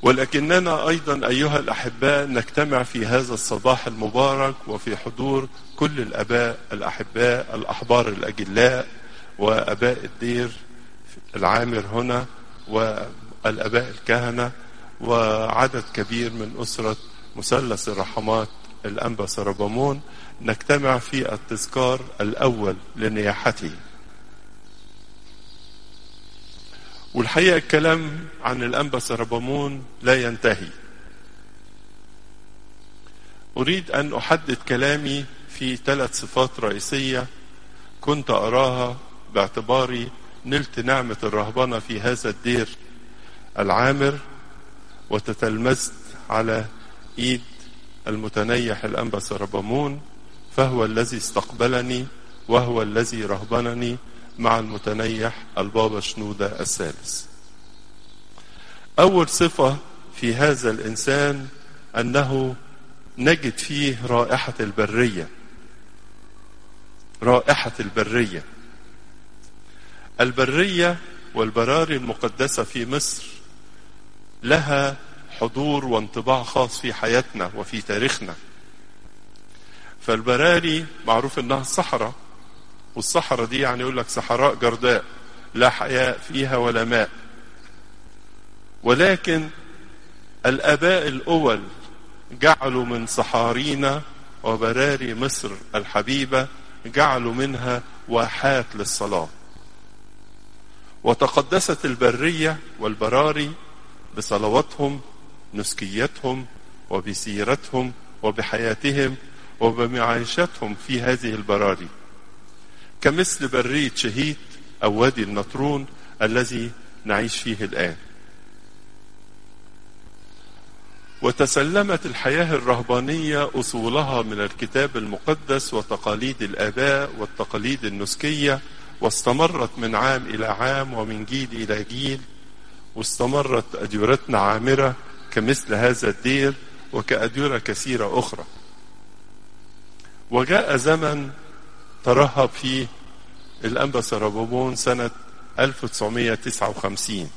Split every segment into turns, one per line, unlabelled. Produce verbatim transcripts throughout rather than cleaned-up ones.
ولكننا أيضا أيها الأحباء نجتمع في هذا الصباح المبارك وفي حضور كل الآباء الأحباء الأحبار الأجلاء وآباء الدير العامر هنا والآباء الكهنة وعدد كبير من أسرة مثلث الرحمات الأنبا سربامون، نجتمع في التذكار الأول لنياحته. والحقيقة الكلام عن الأنبا سربامون لا ينتهي. أريد أن أحدد كلامي في ثلاث صفات رئيسية كنت أراها باعتباري نلت نعمة الرهبنة في هذا الدير العامر، وتتلمذت على إيد المتنيح الأنبا سربامون، فهو الذي استقبلني وهو الذي رهبنني مع المتنيح البابا شنودة الثالث. أول صفة في هذا الإنسان أنه نجد فيه رائحة البرية. رائحة البرية البرية والبراري المقدسة في مصر لها حضور وانطباع خاص في حياتنا وفي تاريخنا. فالبراري معروف انها الصحراء، والصحراء دي يعني يقول لك صحراء جرداء لا حياة فيها ولا ماء. ولكن الآباء الأول جعلوا من صحارينا وبراري مصر الحبيبة جعلوا منها واحات للصلاة، وتقدست البرية والبراري بصلواتهم نسكيتهم وبسيرتهم وبحياتهم وبمعايشتهم في هذه البراري، كمثل برية شهيد أو وادي النطرون الذي نعيش فيه الآن. وتسلمت الحياة الرهبانية أصولها من الكتاب المقدس وتقاليد الآباء والتقاليد النسكية، واستمرت من عام إلى عام ومن جيل إلى جيل، واستمرت أديرتنا عامرة كمثل هذا الدير وكأديرة كثيرة أخرى. وجاء زمن ترهب فيه الأنبا سربامون سنة ألف وتسعمائة وتسعة وخمسين،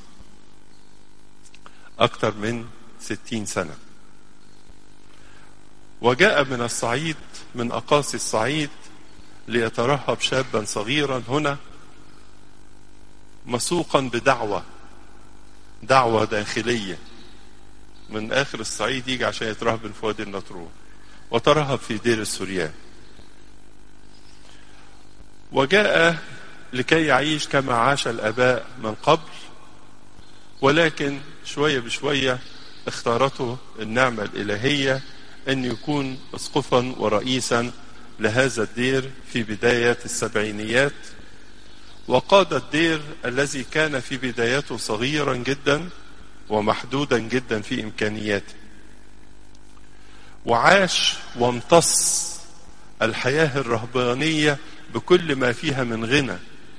أكثر من ستين سنة. وجاء من الصعيد من أقاصي الصعيد ليترهب شابا صغيرا هنا مسوقا بدعوة دعوة داخلية من آخر الصعيد يجي عشان يترهب في وادي النطرون، وترهب في دير السوريان. وجاء لكي يعيش كما عاش الآباء من قبل، ولكن شوية بشوية اختارته النعمة الإلهية أن يكون أسقفا ورئيسا لهذا الدير في بداية السبعينيات، وقاد الدير الذي كان في بدايته صغيرا جدا ومحدودا جدا في إمكانياته، وعاش وامتص الحياة الرهبانية بكل ما فيها من غنى.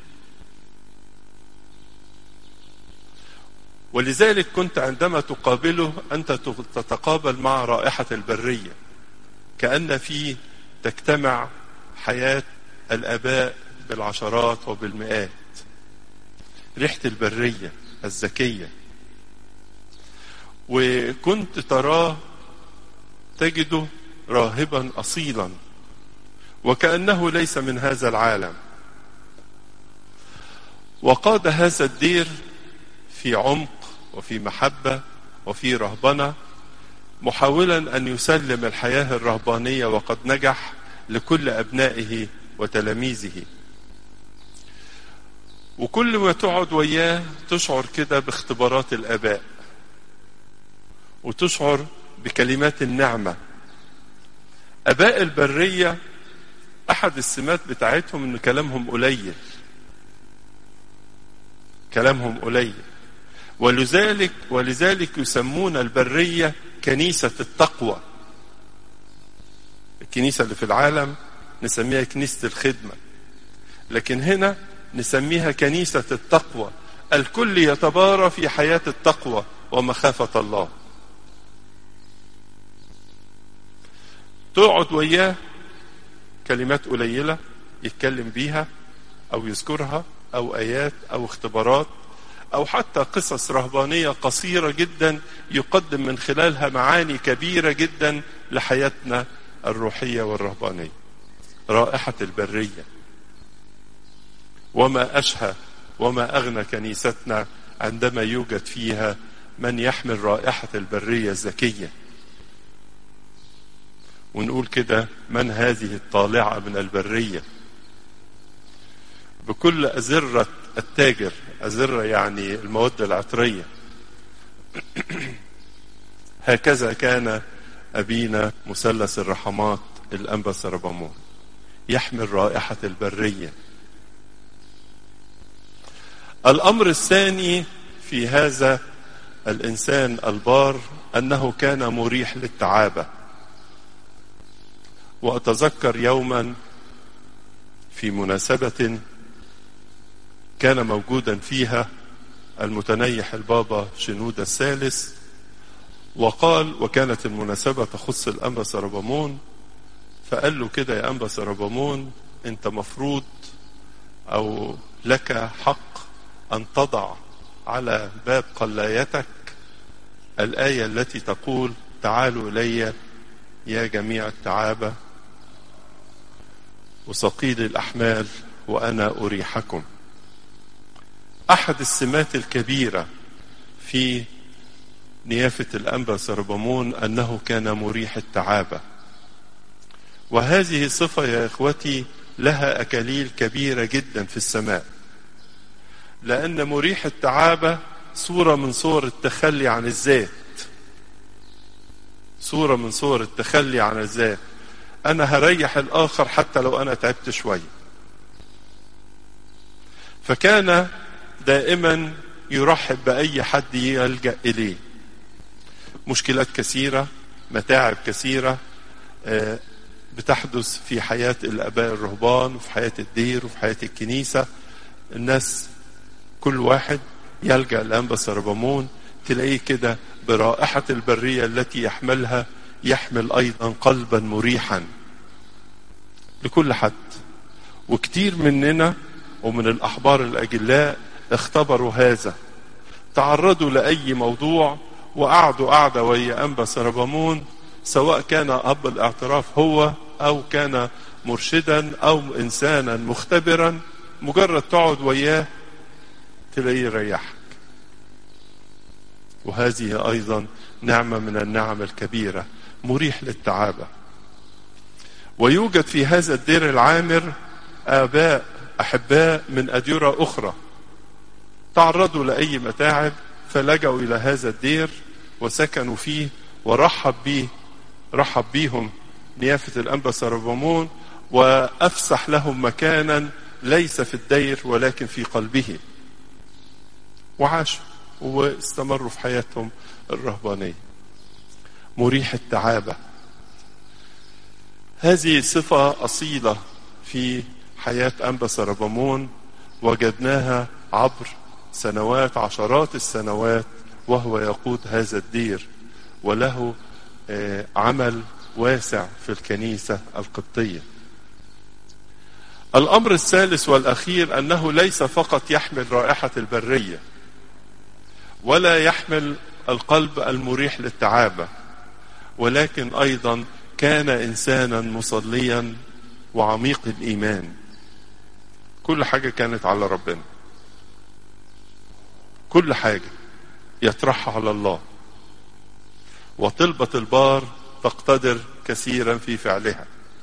ولذلك كنت عندما تقابله أنت تتقابل مع رائحة البرية، كأن فيه تجتمع حياة الآباء بالعشرات وبالمئات، ريحة البرية الذكية. وكنت تراه تجده راهبا أصيلا وكأنه ليس من هذا العالم. وقاد هذا الدير في عمق وفي محبة وفي رهبنة، محاولا أن يسلم الحياة الرهبانية وقد نجح لكل أبنائه وتلاميذه. وكل ما تقعد وياه تشعر كده باختبارات الآباء، وتشعر بكلمات النعمة. آباء البرية أحد السمات بتاعتهم إن كلامهم قليل، كلامهم قليل، ولذلك ولذلك يسمون البرية كنيسة التقوى. الكنيسة اللي في العالم نسميها كنيسة الخدمة، لكن هنا نسميها كنيسة التقوى. الكل يتبارى في حياة التقوى ومخافة الله. تقعد وياه كلمات قليلة يتكلم بيها أو يذكرها أو آيات أو اختبارات أو حتى قصص رهبانية قصيرة جدا يقدم من خلالها معاني كبيرة جدا لحياتنا الروحية والرهبانية. رائحة البرية، وما أشهى وما أغنى كنيستنا عندما يوجد فيها من يحمل رائحة البرية الزكية. ونقول كده: من هذه الطالعة من البرية بكل أزرة التاجر. أزرة يعني المواد العطرية. هكذا كان أبينا مثلث الرحمات الأنبا سربامون، يحمل رائحة البرية. الأمر الثاني في هذا الإنسان البار أنه كان مريح للتعابة. وأتذكر يوما في مناسبة كان موجودا فيها المتنيح البابا شنودة الثالث، وقال، وكانت المناسبة تخص الأنبا سربامون، فقال له كده: يا أنبا سربامون، أنت مفروض أو لك حق أن تضع على باب قلايتك الآية التي تقول: تعالوا إلي يا جميع التعابة وثقيل الأحمال وأنا أريحكم. أحد السمات الكبيرة في نيافة الأنبا سربامون أنه كان مريح التعابة، وهذه صفة يا إخوتي لها أكاليل كبيرة جدا في السماء، لأن مريح التعابة صورة من صور التخلي عن الذات. صورة من صور التخلي عن الذات. أنا هريح الآخر حتى لو أنا تعبت شوية. فكان دائما يرحب بأي حد يلجأ إليه. مشكلات كثيرة، متاعب كثيرة بتحدث في حياة الآباء الرهبان وفي حياة الدير وفي حياة الكنيسة. الناس كل واحد يلجأ الأنبا سربامون، تلاقيه كده برائحة البرية التي يحملها يحمل أيضا قلبا مريحا لكل حد. وكتير مننا ومن الأحبار الأجلاء اختبروا هذا، تعرضوا لأي موضوع وقعدوا قعدة ويا أنبا سربامون، سواء كان أب الاعتراف هو أو كان مرشدا أو إنسانا مختبرا، مجرد تقعد وياه تلاقيه يريحك. وهذه أيضا نعمة من النعم الكبيرة، مريح للتعابة. ويوجد في هذا الدير العامر آباء أحباء من أديرة أخرى تعرضوا لأي متاعب فلجأوا إلى هذا الدير وسكنوا فيه، ورحب به رحب بيهم نيافة الأنبا سربامون، وأفسح لهم مكانا ليس في الدير ولكن في قلبه، وعاشوا واستمروا في حياتهم الرهبانية. مريح التعابة، هذه صفة أصيلة في حياة أنبا سربامون، وجدناها عبر سنوات، عشرات السنوات وهو يقود هذا الدير، وله عمل واسع في الكنيسة القبطية. الأمر الثالث والأخير أنه ليس فقط يحمل رائحة البرية ولا يحمل القلب المريح للتعابة، ولكن أيضا كان إنسانا مصليا وعميق الإيمان. كل حاجة كانت على ربنا، كل حاجة يطرحها على الله، وطلبة البار تقتدر كثيرا في فعلها.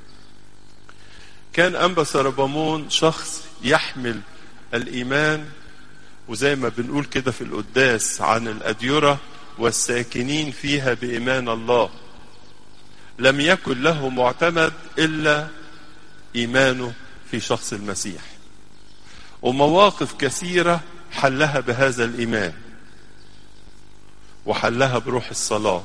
كان أنبا سربامون شخص يحمل الإيمان، وزي ما بنقول كده في القداس عن الأديرة والساكنين فيها بإيمان الله، لم يكن له معتمد إلا إيمانه في شخص المسيح. ومواقف كثيرة حلها بهذا الإيمان، وحلها بروح الصلاة.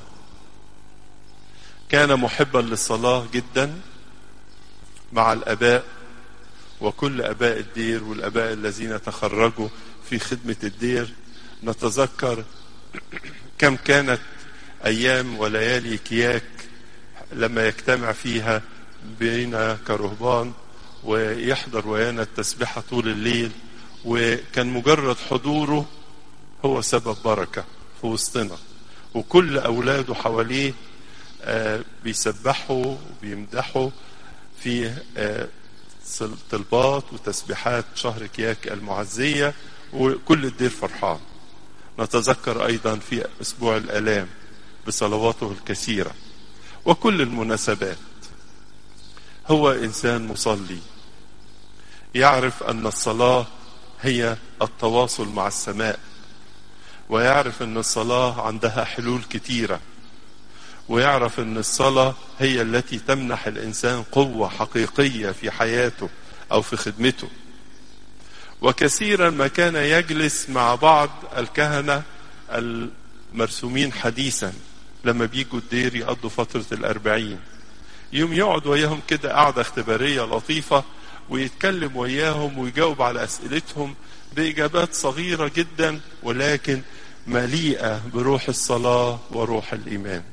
كان محبا للصلاة جدا مع الآباء وكل آباء الدير والآباء الذين تخرجوا في خدمة الدير. نتذكر كم كانت أيام وليالي كياك لما يجتمع فيها بينا كرهبان ويحضر ويانا التسبيحة طول الليل، وكان مجرد حضوره هو سبب بركة في وسطنا، وكل أولاده حواليه آه بيسبحوا وبيمدحوا في آه طلبات وتسبيحات شهر كياك المعزية، وكل الدير فرحان. نتذكر أيضا في أسبوع الآلام بصلواته الكثيرة وكل المناسبات. هو إنسان مصلي يعرف أن الصلاة هي التواصل مع السماء، ويعرف أن الصلاة عندها حلول كتيرة، ويعرف أن الصلاة هي التي تمنح الإنسان قوة حقيقية في حياته أو في خدمته. وكثيرا ما كان يجلس مع بعض الكهنة المرسومين حديثا لما بيجوا الدير يقضوا فترة الأربعين، يوم يقعد وياهم كده قعدة اختبارية لطيفة، ويتكلم وياهم ويجاوب على أسئلتهم بإجابات صغيرة جدا ولكن مليئة بروح الصلاة وروح الإيمان.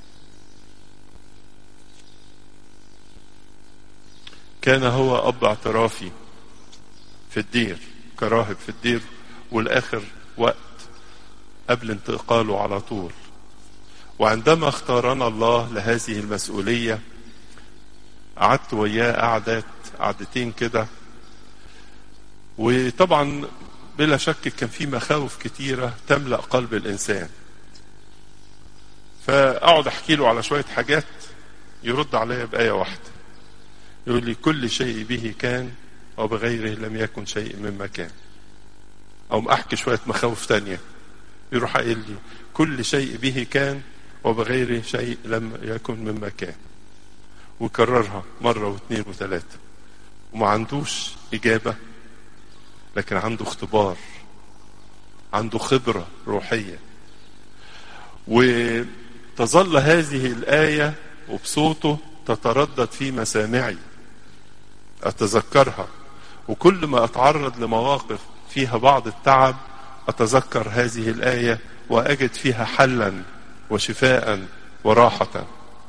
كان هو أب اعترافي في الدير كراهب في الدير، والآخر وقت قبل انتقاله على طول. وعندما اختارنا الله لهذه المسؤولية قعدت وياه قعدات قعدتين كده، وطبعا بلا شك كان في مخاوف كتيرة تملأ قلب الإنسان. فأقعد أحكي له على شوية حاجات يرد عليا بآية واحدة، يقول لي كل شيء به كان وبغيره لم يكن شيء مما كان. أو أحكي شوية مخاوف تانية يروح قايل لي كل شيء به كان وبغيره شيء لم يكن مما كان، وكررها مرة واثنين وثلاثة، وما عندوش إجابة لكن عنده اختبار، عنده خبرة روحية. وتظل هذه الآية وبصوته تتردد في مسامعي، أتذكرها، وكل ما أتعرض لمواقف فيها بعض التعب أتذكر هذه الآية وأجد فيها حلا وشفاء وراحة.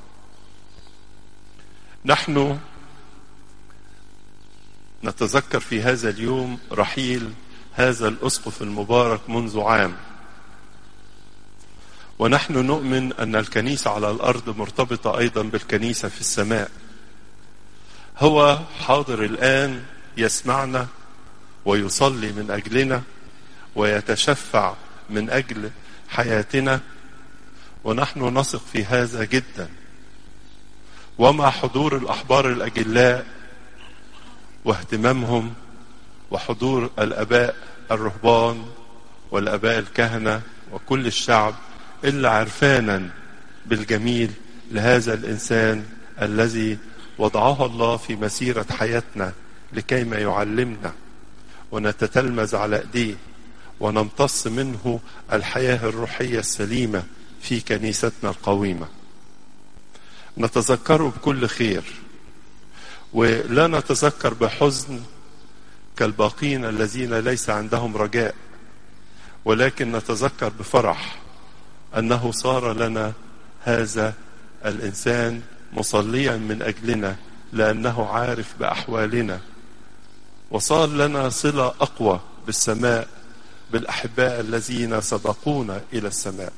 نحن نتذكر في هذا اليوم رحيل هذا الأسقف المبارك منذ عام، ونحن نؤمن أن الكنيسة على الأرض مرتبطة أيضا بالكنيسة في السماء. هو حاضر الآن يسمعنا ويصلي من أجلنا ويتشفع من أجل حياتنا، ونحن نثق في هذا جدا. ومع حضور الأحبار الأجلاء واهتمامهم وحضور الآباء الرهبان والآباء الكهنة وكل الشعب إلا عرفانا بالجميل لهذا الإنسان الذي وضعه الله في مسيرة حياتنا لكيما يعلمنا ونتتلمذ على ايديه ونمتص منه الحياة الروحية السليمة في كنيستنا القويمة. نتذكره بكل خير، ولا نتذكر بحزن كالباقين الذين ليس عندهم رجاء، ولكن نتذكر بفرح أنه صار لنا هذا الإنسان مصليا من أجلنا لأنه عارف بأحوالنا، وصار لنا صلة أقوى بالسماء بالأحباء الذين سبقونا إلى السماء.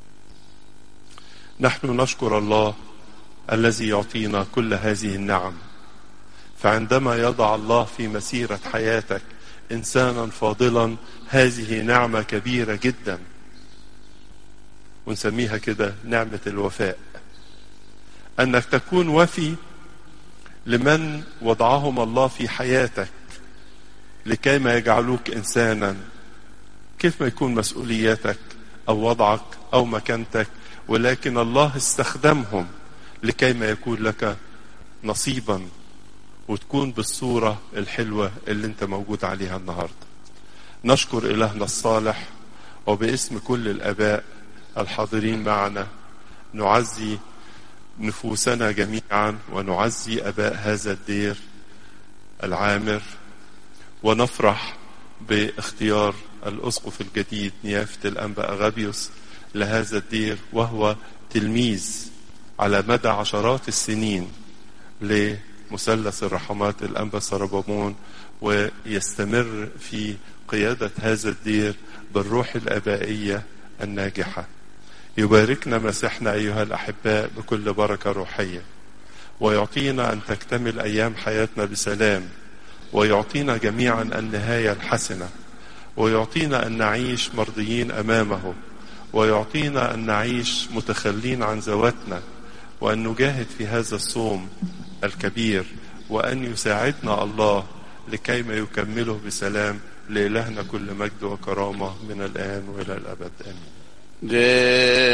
نحن نشكر الله الذي يعطينا كل هذه النعم. فعندما يضع الله في مسيرة حياتك إنسانا فاضلا، هذه نعمة كبيرة جدا، ونسميها كده نعمة الوفاء، أنك تكون وفي لمن وضعهم الله في حياتك لكي ما يجعلوك إنسانا كيف ما يكون مسؤولياتك أو وضعك أو مكانتك، ولكن الله استخدمهم لكي ما يكون لك نصيبا وتكون بالصورة الحلوة اللي انت موجود عليها النهاردة. نشكر إلهنا الصالح، وباسم كل الآباء الحاضرين معنا نعزي نفوسنا جميعا ونعزي أباء هذا الدير العامر، ونفرح باختيار الأسقف الجديد نيافة الأنبا أغابيوس لهذا الدير، وهو تلميذ على مدى عشرات السنين لمثلث الرحمات الأنبا سربامون، ويستمر في قيادة هذا الدير بالروح الآبائية الناجحة. يباركنا مسيحنا أيها الأحباء بكل بركة روحية، ويعطينا أن تكتمل أيام حياتنا بسلام، ويعطينا جميعا النهاية الحسنة، ويعطينا أن نعيش مرضيين أمامه، ويعطينا أن نعيش متخلين عن ذواتنا، وأن نجاهد في هذا الصوم الكبير، وأن يساعدنا الله لكي ما يكمله بسلام. لإلهنا كل مجد وكرامة من الآن وإلى الأبد، آمين.